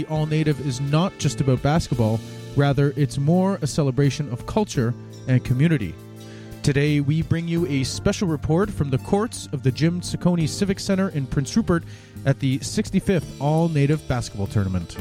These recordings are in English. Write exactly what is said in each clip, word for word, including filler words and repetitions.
All Native is not just about basketball, rather it's more a celebration of culture and community. Today we bring you a special report from the courts of the Jim Cecconi Civic Center in Prince Rupert at the sixty-fifth All Native Basketball Tournament.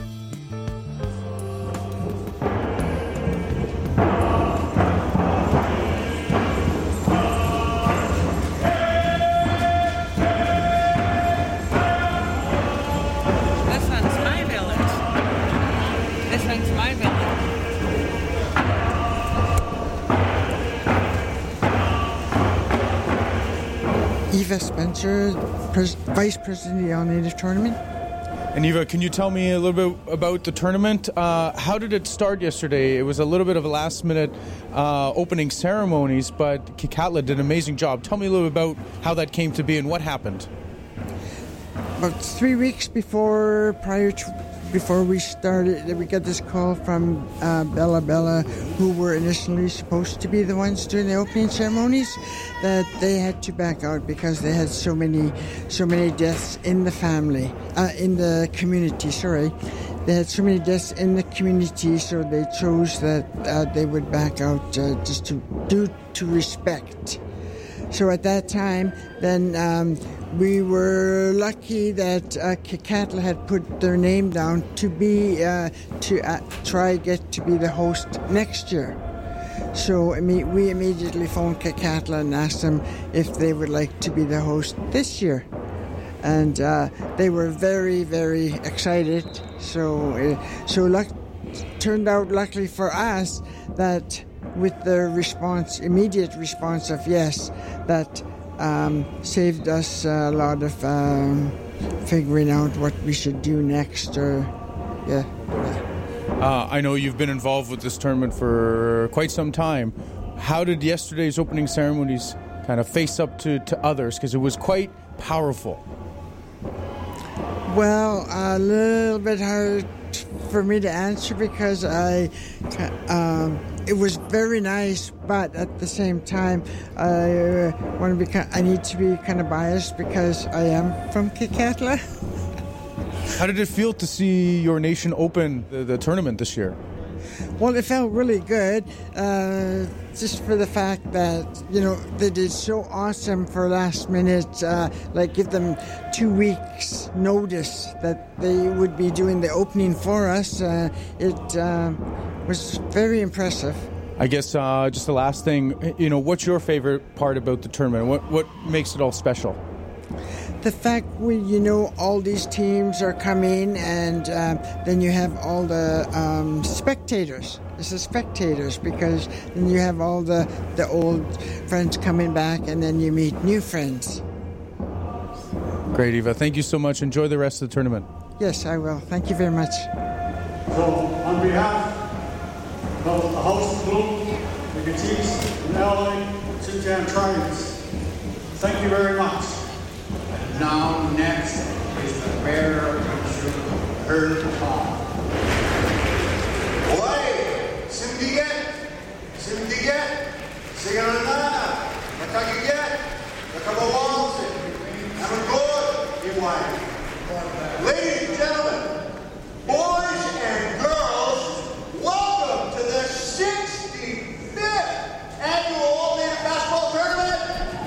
Eva Spencer, Pres- Vice President of the All Native Tournament. And Eva, can you tell me a little bit about the tournament? Uh, how did it start yesterday? It was a little bit of a last-minute uh, opening ceremonies, but Kikatla did an amazing job. Tell me a little bit about how that came to be and what happened. About three weeks before, prior to, before we started, we got this call from uh, Bella Bella, who were initially supposed to be the ones doing the opening ceremonies, that they had to back out because they had so many, so many deaths in the family, uh, in the community. Sorry, they had so many deaths in the community, so they chose that uh, they would back out uh, just to due to respect. So at that time, then um, we were lucky that uh, Kikatla had put their name down to be uh, to uh, try get to be the host next year. So I mean, we immediately phoned Kikatla and asked them if they would like to be the host this year, and uh, they were very, very excited. So, uh, so luck turned out luckily for us that, with the response, immediate response of yes, that um, saved us a lot of um, figuring out what we should do next. Or yeah. Uh, I know you've been involved with this tournament for quite some time. How did yesterday's opening ceremonies kind of face up to, to others? Because it was quite powerful. Well, a little bit hard for me to answer because I, um, it was very nice, but at the same time, I want to be. I need to be kind of biased because I am from Kikatla. How did it feel to see your nation open the, the tournament this year? Well, it felt really good, uh, just for the fact that, you know, they did so awesome for last minute, uh, like give them two weeks notice that they would be doing the opening for us. Uh, it uh, was very impressive. I guess uh, just the last thing, you know, what's your favorite part about the tournament? What what makes it all special? The fact we, you know, all these teams are coming, and uh, then you have all the um, spectators. It's the spectators, because then you have all the, the old friends coming back, and then you meet new friends. Great, Eva. Thank you so much. Enjoy the rest of the tournament. Yes, I will. Thank you very much. So, on behalf of the host group, the Gatees, and L A Sinjam Triumphs, thank you very much. Now next is the bearer of her call. Oi! Simdiget! Simdiget! Siganana! Nakagiget! Nakabawalsin! Amagod! Iwai! Ladies and gentlemen, boys and girls, welcome to the sixty-fifth Annual All Native Basketball Tournament!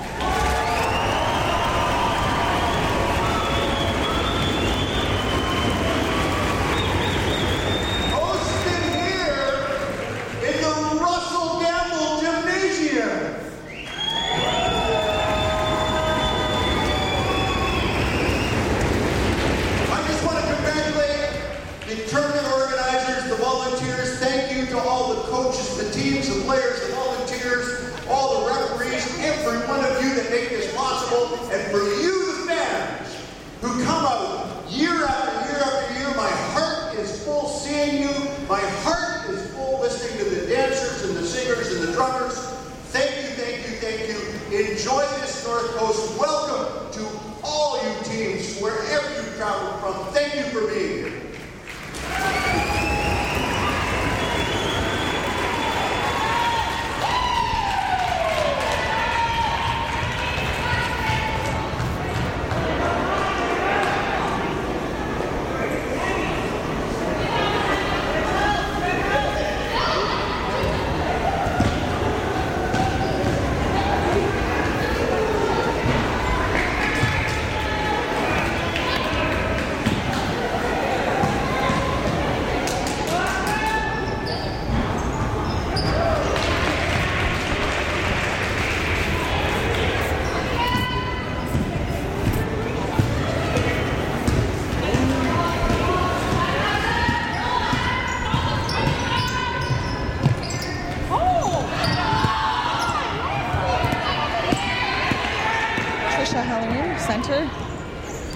Make this possible, and for you, the fans, who come out year after year after year, my heart is full seeing you. My heart is full listening to the dancers and the singers and the drummers. Thank you, thank you, thank you. Enjoy this North Coast. Welcome to all you teams, wherever you travel from. Thank you for being here.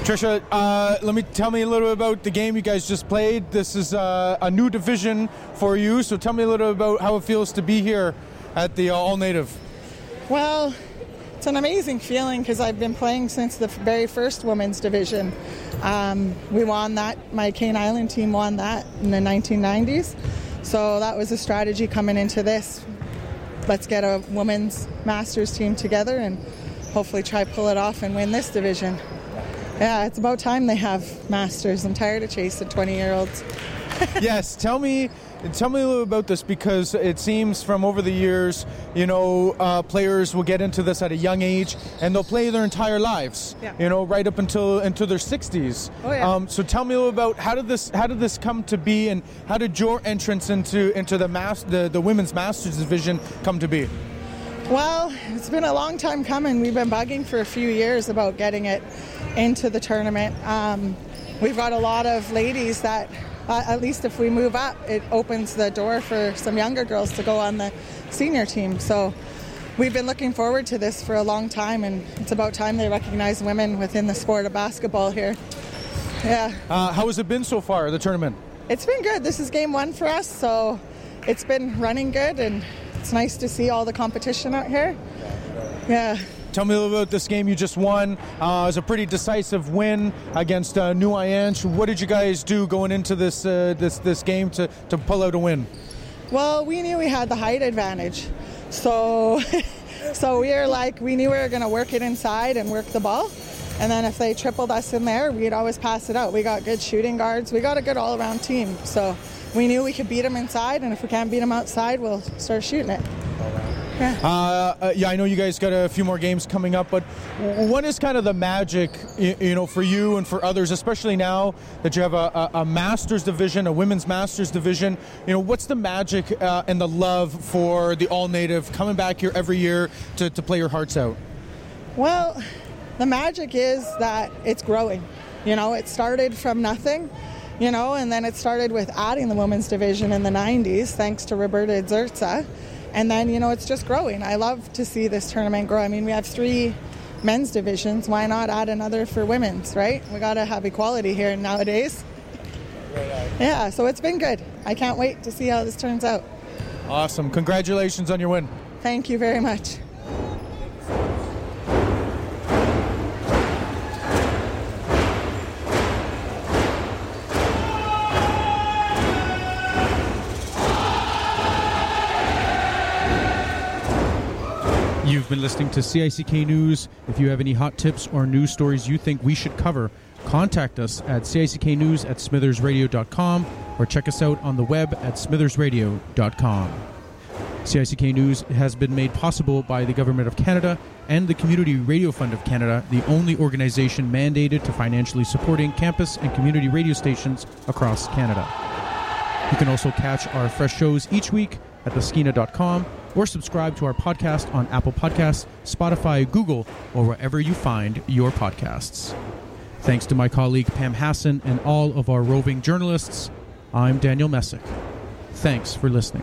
Tricia, uh, let me tell me a little bit about the game you guys just played. This is uh, a new division for you, so tell me a little bit about how it feels to be here at the uh, All-Native. Well, it's an amazing feeling because I've been playing since the very first women's division. Um, we won that, my Kane Island team won that in the nineteen nineties. So that was a strategy coming into this. Let's get a women's masters team together and hopefully try pull it off and win this division. Yeah, it's about time they have masters. I'm tired of chasing twenty-year-olds. Yes, tell me tell me a little about this, because it seems from over the years, you know, uh, players will get into this at a young age and they'll play their entire lives, yeah. you know, right up until into their sixties. Oh, yeah. Um, so tell me a little about how did this how did this come to be, and how did your entrance into into the mas- the, the women's masters division come to be? Well, it's been a long time coming. We've been bugging for a few years about getting it into the tournament. Um, we've got a lot of ladies that, uh, at least if we move up, it opens the door for some younger girls to go on the senior team. So we've been looking forward to this for a long time, and it's about time they recognize women within the sport of basketball here. Yeah. Uh, how has it been so far, the tournament? It's been good. This is game one for us, so it's been running good, and it's nice to see all the competition out here. Yeah. Tell me a little about this game you just won. Uh, it was a pretty decisive win against uh, New Ianche. What did you guys do going into this uh, this this game to, to pull out a win? Well, we knew we had the height advantage, so so we were like we knew we were going to work it inside and work the ball, and then if they tripled us in there, we'd always pass it out. We got good shooting guards. We got a good all-around team, so we knew we could beat them inside, and if we can't beat them outside, we'll start shooting it. Yeah. Uh, uh, yeah, I know you guys got a few more games coming up, but what is kind of the magic, you, you know, for you and for others, especially now that you have a, a, a Masters division, a women's Masters division? You know, what's the magic uh, and the love for the All-Native coming back here every year to, to play your hearts out? Well, the magic is that it's growing. You know, it started from nothing, you know, and then it started with adding the women's division in the nineties, thanks to Roberta Zerza. And then, you know, it's just growing. I love to see this tournament grow. I mean, we have three men's divisions. Why not add another for women's, right? We got to have equality here nowadays. Yeah, so it's been good. I can't wait to see how this turns out. Awesome. Congratulations on your win. Thank you very much. You've been listening to C I C K News. If you have any hot tips or news stories you think we should cover, contact us at cicknews at smithers radio dot com or check us out on the web at smithers radio dot com. C I C K News has been made possible by the Government of Canada and the Community Radio Fund of Canada, the only organization mandated to financially supporting campus and community radio stations across Canada. You can also catch our fresh shows each week at the skeena dot com or subscribe to our podcast on Apple Podcasts, Spotify, Google, or wherever you find your podcasts. Thanks to my colleague Pam Hassan and all of our roving journalists, I'm Daniel Messick. Thanks for listening.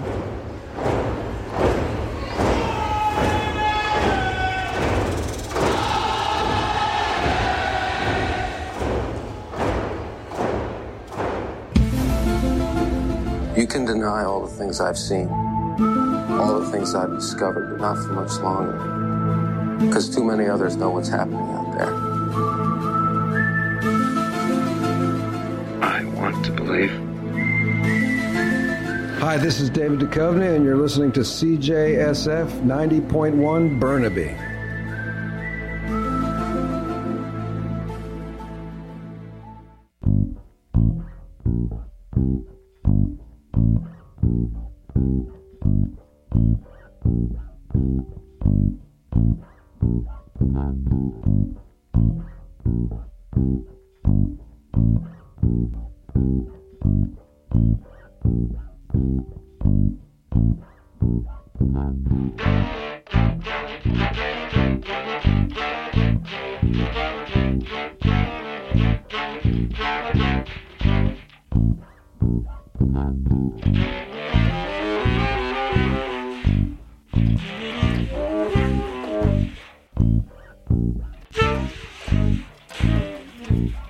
You can deny all the things I've seen, all the things I've discovered, but not for much longer, because too many others know what's happening out there. I want to believe. Hi, this is David Duchovny, and you're listening to C J S F ninety point one Burnaby. Thank you.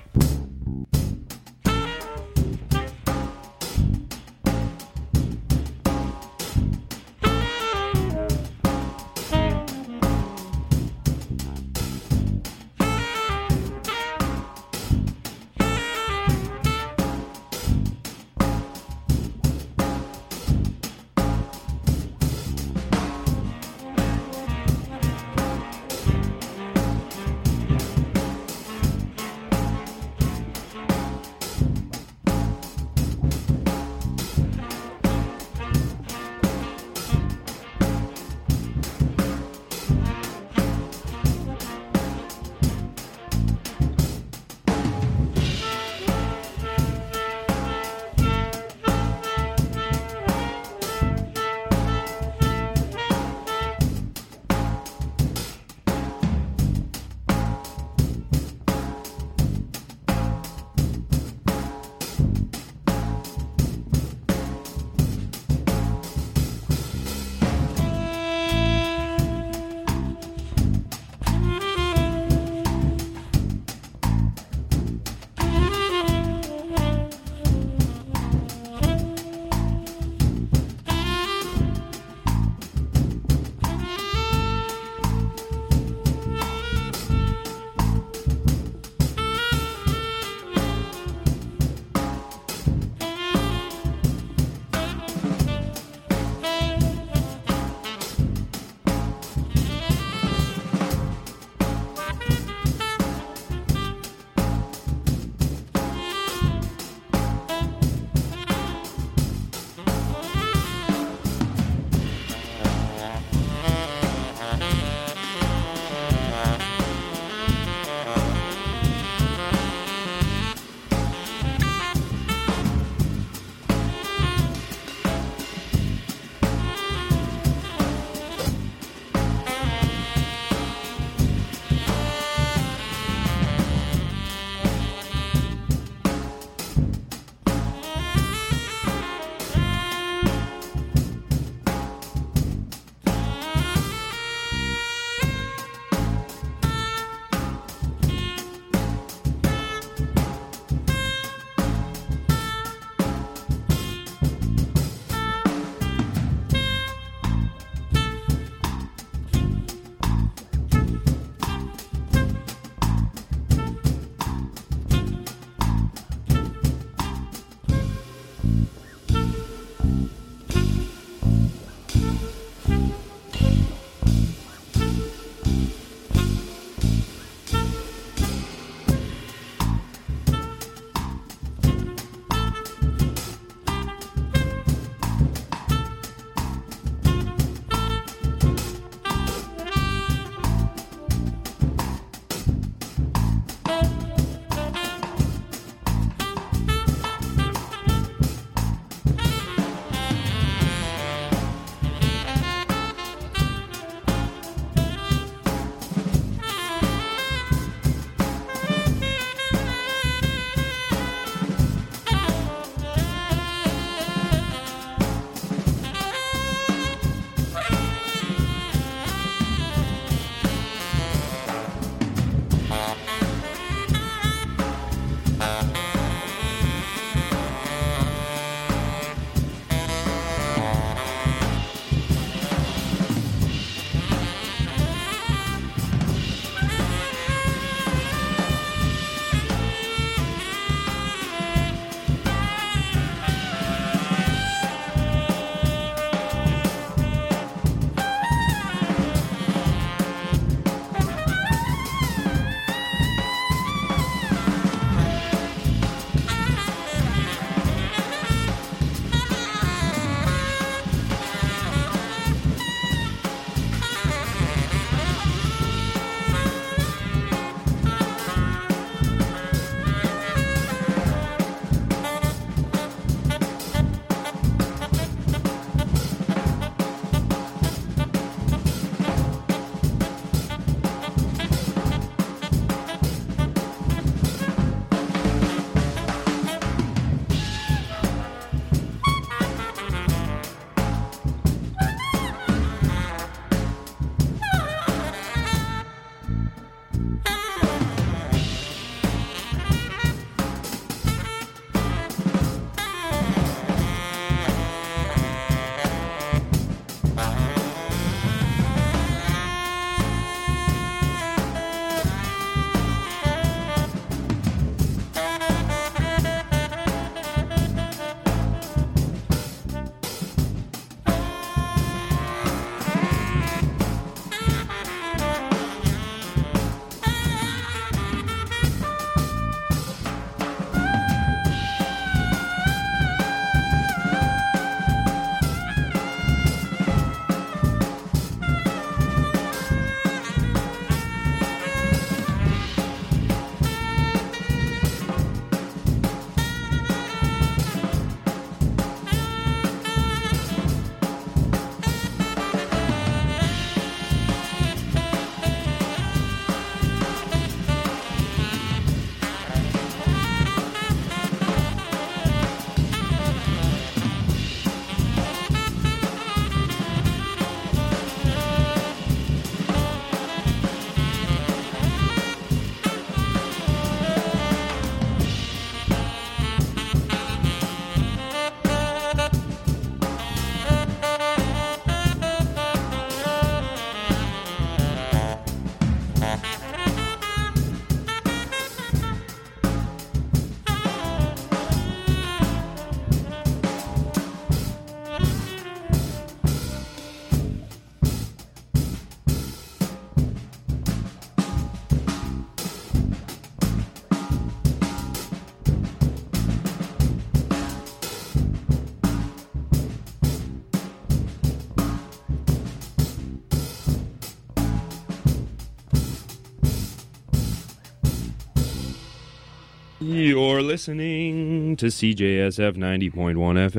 You're listening to C J S F ninety point one F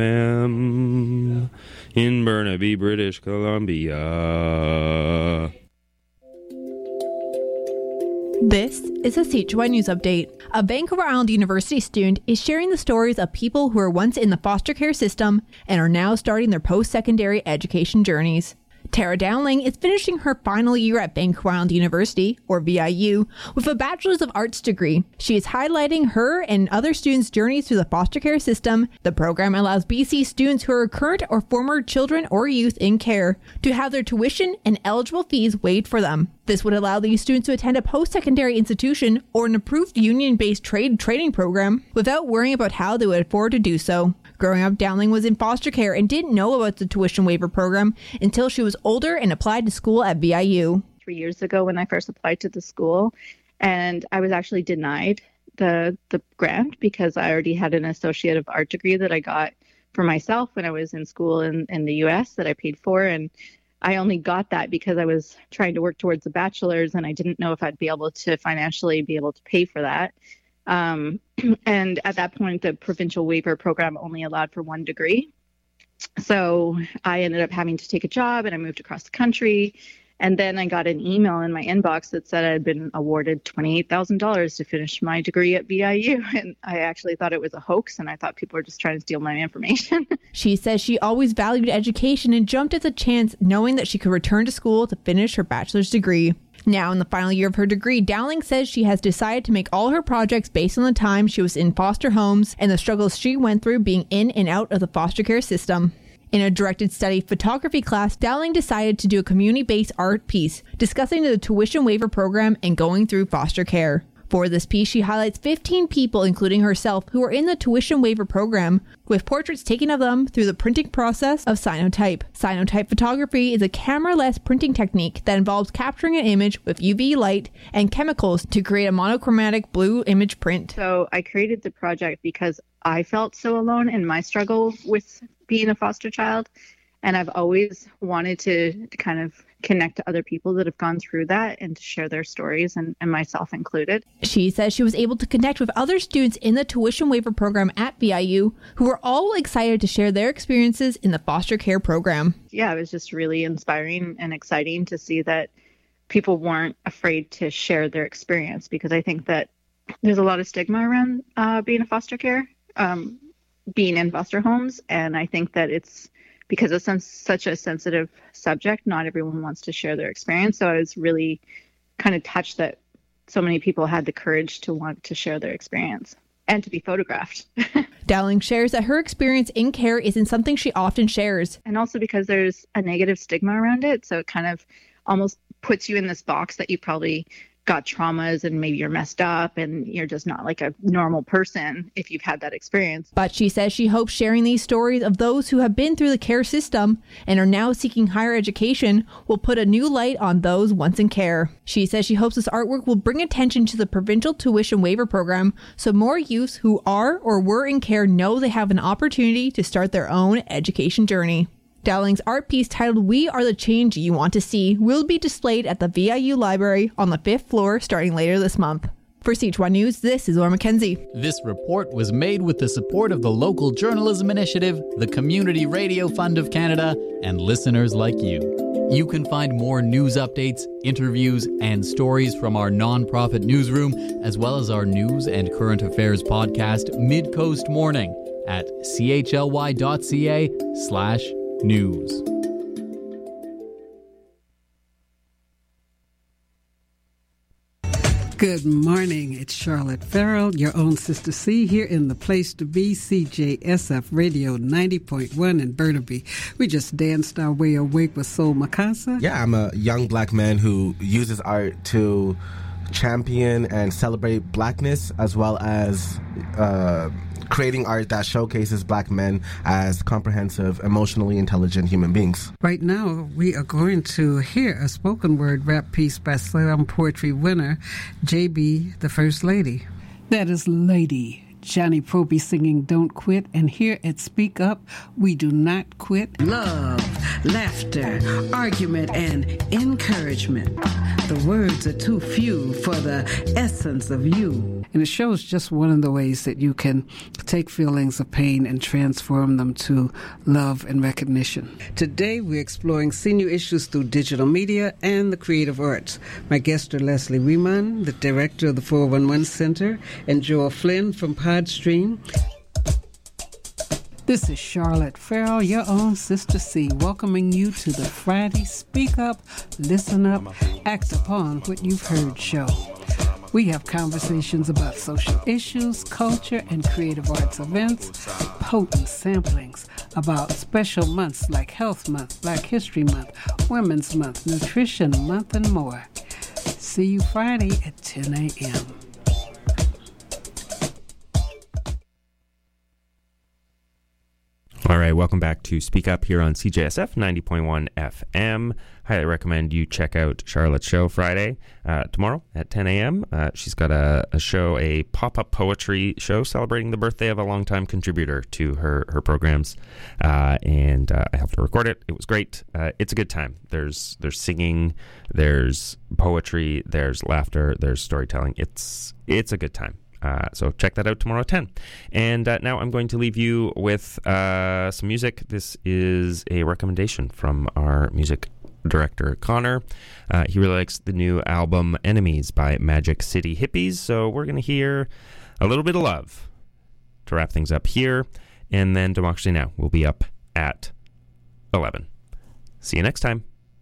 M in Burnaby, British Columbia. This is a C H Y News Update. A Vancouver Island University student is sharing the stories of people who were once in the foster care system and are now starting their post-secondary education journeys. Tara Dowling is finishing her final year at Vancouver Island University, or V I U, with a Bachelor's of Arts degree. She is highlighting her and other students' journeys through the foster care system. The program allows B C students who are current or former children or youth in care to have their tuition and eligible fees waived for them. This would allow these students to attend a post-secondary institution or an approved union-based trade training program without worrying about how they would afford to do so. Growing up, Dowling was in foster care and didn't know about the tuition waiver program until she was older and applied to school at V I U. Three years ago when I first applied to the school, and I was actually denied the the grant because I already had an Associate of Art degree that I got for myself when I was in school in, in the U S that I paid for, and I only got that because I was trying to work towards a bachelor's and I didn't know if I'd be able to financially be able to pay for that. Um, and at that point, the provincial waiver program only allowed for one degree. So I ended up having to take a job and I moved across the country. And then I got an email in my inbox that said I'd been awarded twenty-eight thousand dollars to finish my degree at V I U. And I actually thought it was a hoax, and I thought people were just trying to steal my information. She says she always valued education and jumped at the chance knowing that she could return to school to finish her bachelor's degree. Now, in the final year of her degree, Dowling says she has decided to make all her projects based on the time she was in foster homes and the struggles she went through being in and out of the foster care system. In a directed study photography class, Dowling decided to do a community-based art piece discussing the tuition waiver program and going through foster care. For this piece, she highlights fifteen people, including herself, who are in the tuition waiver program, with portraits taken of them through the printing process of cyanotype. Cyanotype photography is a camera-less printing technique that involves capturing an image with U V light and chemicals to create a monochromatic blue image print. So I created the project because I felt so alone in my struggle with being a foster child. And I've always wanted to kind of connect to other people that have gone through that and to share their stories, and, and myself included. She says she was able to connect with other students in the tuition waiver program at V I U who were all excited to share their experiences in the foster care program. Yeah, it was just really inspiring and exciting to see that people weren't afraid to share their experience, because I think that there's a lot of stigma around uh, being a foster care, um, being in foster homes, and I think that it's because it's such a sensitive subject, not everyone wants to share their experience. So I was really kind of touched that so many people had the courage to want to share their experience and to be photographed. Dowling shares that her experience in care isn't something she often shares. And also because there's a negative stigma around it. So it kind of almost puts you in this box that you probably got traumas and maybe you're messed up and you're just not like a normal person if you've had that experience. But she says she hopes sharing these stories of those who have been through the care system and are now seeking higher education will put a new light on those once in care. She says she hopes this artwork will bring attention to the provincial tuition waiver program so more youths who are or were in care know they have an opportunity to start their own education journey. Dowling's art piece titled "We Are the Change You Want to See" will be displayed at the V I U library on the fifth floor starting later this month. For C H one News, this is Laura McKenzie. This report was made with the support of the Local Journalism Initiative, the Community Radio Fund of Canada, and listeners like you. You can find more news updates, interviews, and stories from our nonprofit newsroom, as well as our news and current affairs podcast, Mid-Coast Morning, at chly.ca slash news. Good morning. It's Charlotte Farrell, your own Sister C, here in the place to be, C J S F Radio ninety point one in Burnaby. We just danced our way awake with Soul Makasa. Yeah, I'm a young black man who uses art to champion and celebrate blackness, as well as uh, creating art that showcases black men as comprehensive, emotionally intelligent human beings. Right now, we are going to hear a spoken word rap piece by Slam Poetry winner J B, the First Lady. That is Lady Johnny Proby singing Don't Quit, and here at Speak Up, we do not quit. Love, laughter, argument, and encouragement. The words are too few for the essence of you. And it shows just one of the ways that you can take feelings of pain and transform them to love and recognition. Today, we're exploring senior issues through digital media and the creative arts. My guests are Leslie Riemann, the director of the four one one Center, and Joel Flynn from Podstream. This is Charlotte Farrell, your own Sister C, welcoming you to the Friday Speak Up, Listen Up, Act Upon What You've Heard show. We have conversations about social issues, culture, and creative arts events, potent samplings about special months like Health Month, Black History Month, Women's Month, Nutrition Month, and more. See you Friday at ten a.m. All right, welcome back to Speak Up here on C J S F ninety point one F M. Highly recommend you check out Charlotte's show Friday, uh, tomorrow at ten a.m. Uh, she's got a, a show, a pop-up poetry show celebrating the birthday of a longtime contributor to her, her programs. Uh, and uh, I helped her record it. It was great. Uh, it's a good time. There's there's singing, there's poetry, there's laughter, there's storytelling. It's it's a good time. Uh, so check that out tomorrow at ten. And uh, now I'm going to leave you with uh, some music. This is a recommendation from our music director, Connor. Uh, he really likes the new album Enemies by Magic City Hippies. So we're going to hear a little bit of love to wrap things up here. And then Democracy Now! Will be up at eleven. See you next time.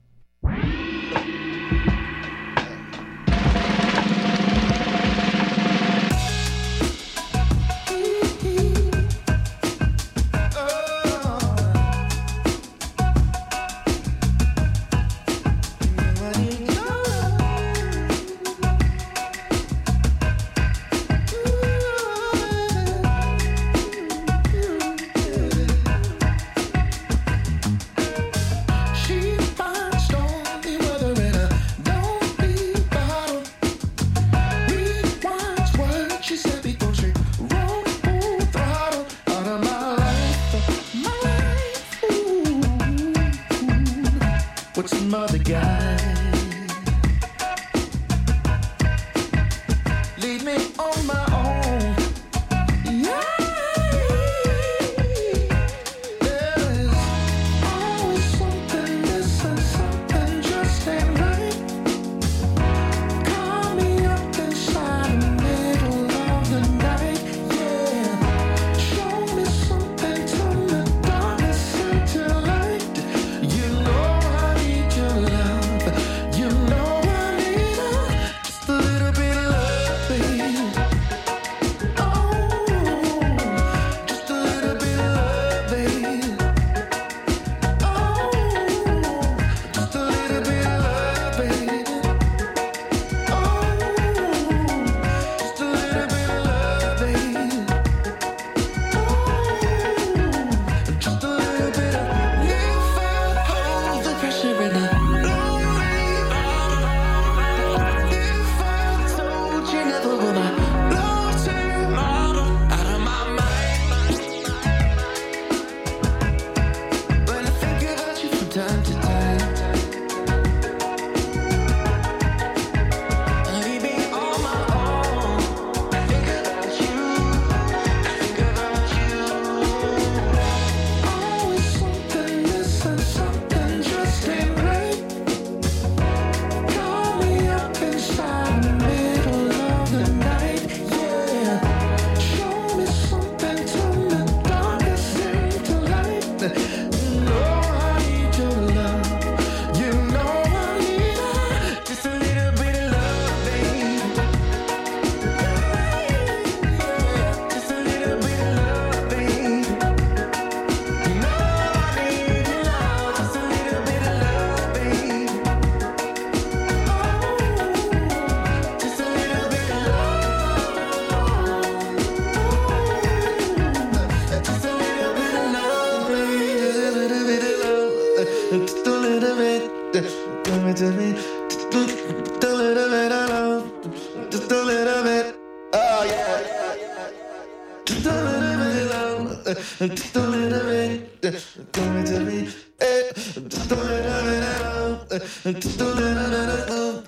Just a little bit, give it to me, eh. Just a little bit, just a little bit,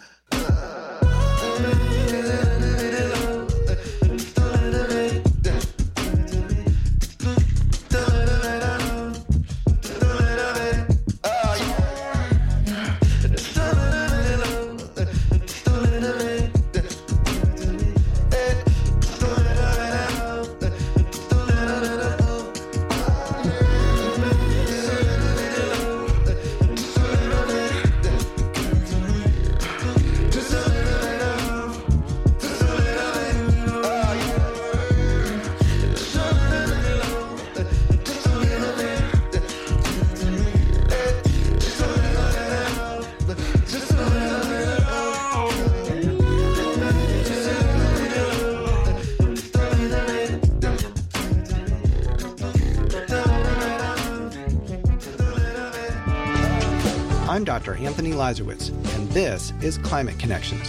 I'm Doctor Anthony Lazarowitz, and this is Climate Connections.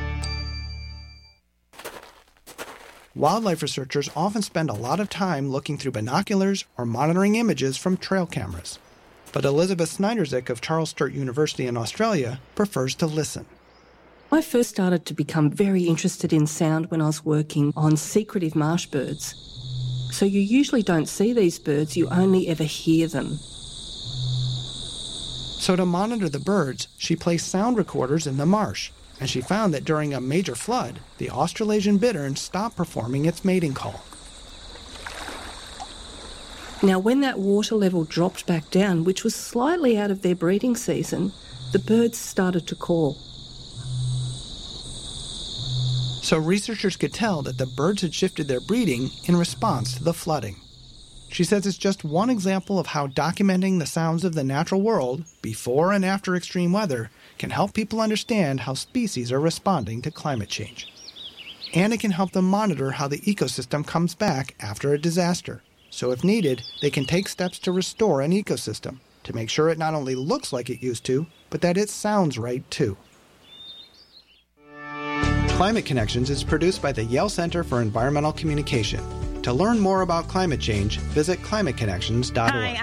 Wildlife researchers often spend a lot of time looking through binoculars or monitoring images from trail cameras. But Elizabeth Snyderzik of Charles Sturt University in Australia prefers to listen. I first started to become very interested in sound when I was working on secretive marsh birds. So you usually don't see these birds, you only ever hear them. So to monitor the birds, she placed sound recorders in the marsh, and she found that during a major flood, the Australasian bittern stopped performing its mating call. Now, when that water level dropped back down, which was slightly out of their breeding season, the birds started to call. So researchers could tell that the birds had shifted their breeding in response to the flooding. She says it's just one example of how documenting the sounds of the natural world, before and after extreme weather, can help people understand how species are responding to climate change. And it can help them monitor how the ecosystem comes back after a disaster. So if needed, they can take steps to restore an ecosystem, to make sure it not only looks like it used to, but that it sounds right too. Climate Connections is produced by the Yale Center for Environmental Communication. To learn more about climate change, visit climate connections dot org. Hi,